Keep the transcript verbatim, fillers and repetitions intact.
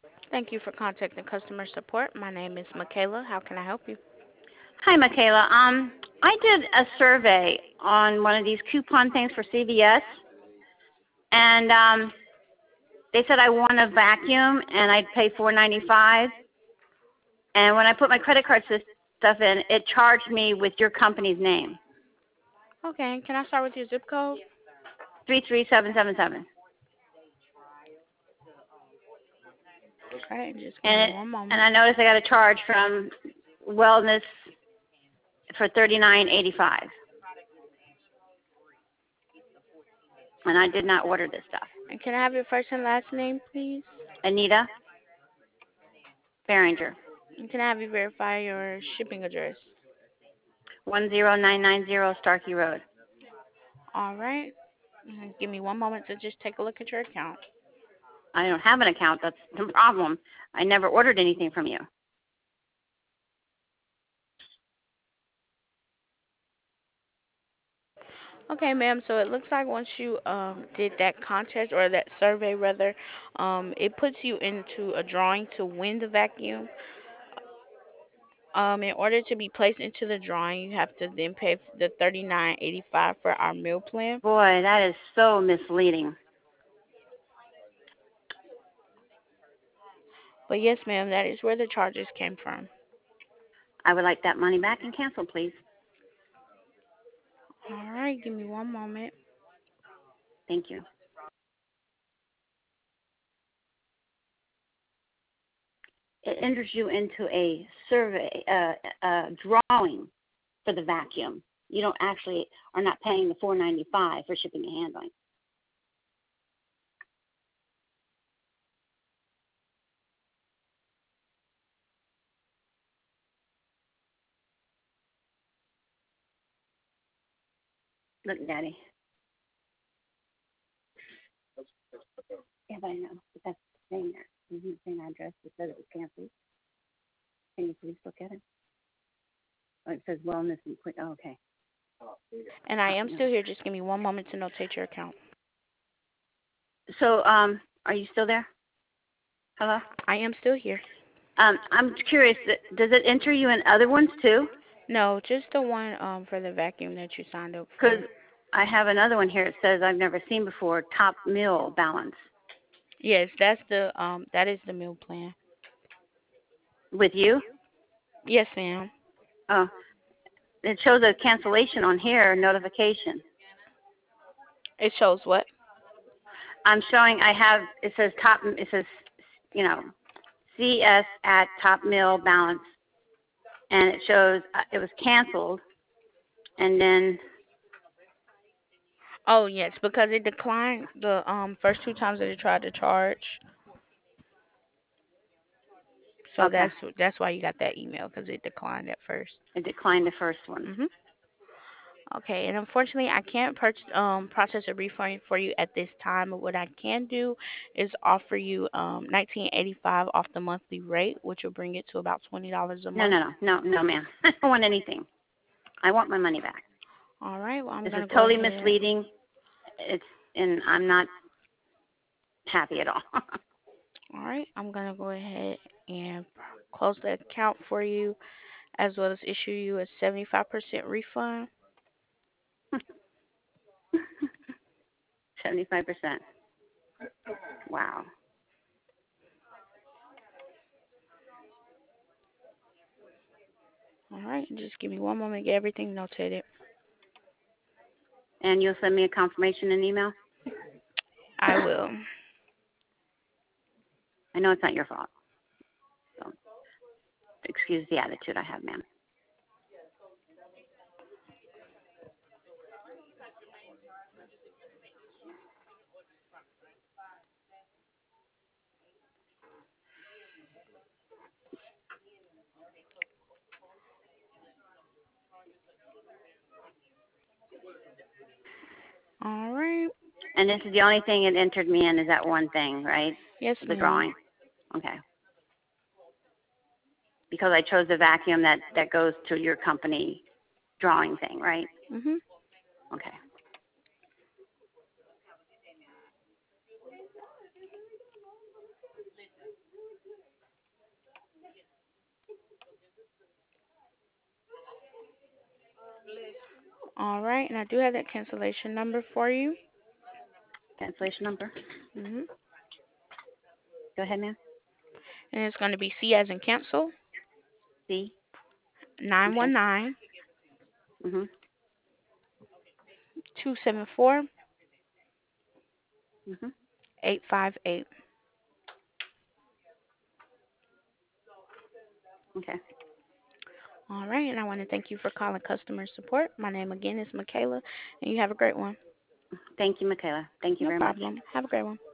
Thank you for contacting customer support. My name is Michaela. How can I help you? Hi, Michaela. Um, I did a survey on one of these coupon things for C V S, and um, they said I won a vacuum and I'd pay four ninety-five. And when I put my credit card sys- stuff in, it charged me with your company's name, Okay, can I start with your zip code? three three seven seven seven. Okay, just give And me it, one and moment. I noticed I got a charge from Wellness for thirty-nine eighty-five, and I did not order this stuff. And can I have your first and last name, please? Anita Behringer, And can I have you verify your shipping address? one zero nine nine zero Starkey Road. All right. Mhm, give me one moment to just take a look at your account. I don't have an account. That's the problem. I never ordered anything from you. Okay, ma'am. So it looks like once you um did that contest or that survey rather, um it puts you into a drawing to win the vacuum. Um, in order to be placed into the drawing, you have to then pay the thirty nine eighty five for our meal plan. Boy, that is so misleading. But yes, ma'am, that is where the charges came from. I would like that money back and cancel, please. All right, give me one moment. Thank you. It enters you into a survey, uh, a drawing for the vacuum. You don't actually are not paying the four ninety-five for shipping and handling. Look, Daddy. Yeah, but I know. But that's the same there. Mm-hmm, same address. It said it was canceled. Can you please look at it? Oh, it says wellness and quick. Oh, okay. And I Oh, am no. still here. Just give me one moment to notate your account. So, um, are you still there? Hello? I am still here. Um, I'm curious, does it enter you in other ones too? No, just the one um for the vacuum that you signed up Because for. I have another one here. It says I've never seen before, top meal balance. Yes, that's the um that is the meal plan. With you? Yes, ma'am. Oh, it shows a cancellation on here, notification. It shows what? I'm showing I have, it says top, it says, you know, C S at top meal balance. And it shows uh, it was canceled. And then, Oh yes, because it declined the um first two times that it tried to charge. So okay, that's that's why you got that email because it declined at first. it declined the first one. Mhm. Okay, and unfortunately, I can't purchase, um, process a refund for you at this time. But what I can do is offer you um, nineteen eighty five off the monthly rate, which will bring it to about twenty dollars a No, month. no, no, no, no, ma'am. I don't want anything. I want my money back. All right. Well, I'm This is gonna go totally ahead. misleading. It's, and I'm not happy at all. All right. I'm gonna go ahead and close the account for you, as well as issue you a seventy five percent refund. seventy-five percent. Wow. All right. Just give me one moment to get everything notated. And you'll send me a confirmation in email? I will. I know it's not your fault. So excuse the attitude I have, ma'am. All right. And this is the only thing it entered me in is that one thing, right? Yes, The ma'am. drawing. Okay. Because I chose the vacuum that, that goes to your company drawing thing, right? Mhm. Okay. right, and I do have that cancellation number for you. Cancellation number. hmm Go ahead, ma'am. And it's going to be C as in cancel, C. nine Okay. one nine Mhm. two seven four Mhm. eight five eight. Okay. All right, and I want to thank you for calling customer support. My name again is Michaela, and you have a great one. Thank you, Michaela. Thank you No very much. problem. Have a great one.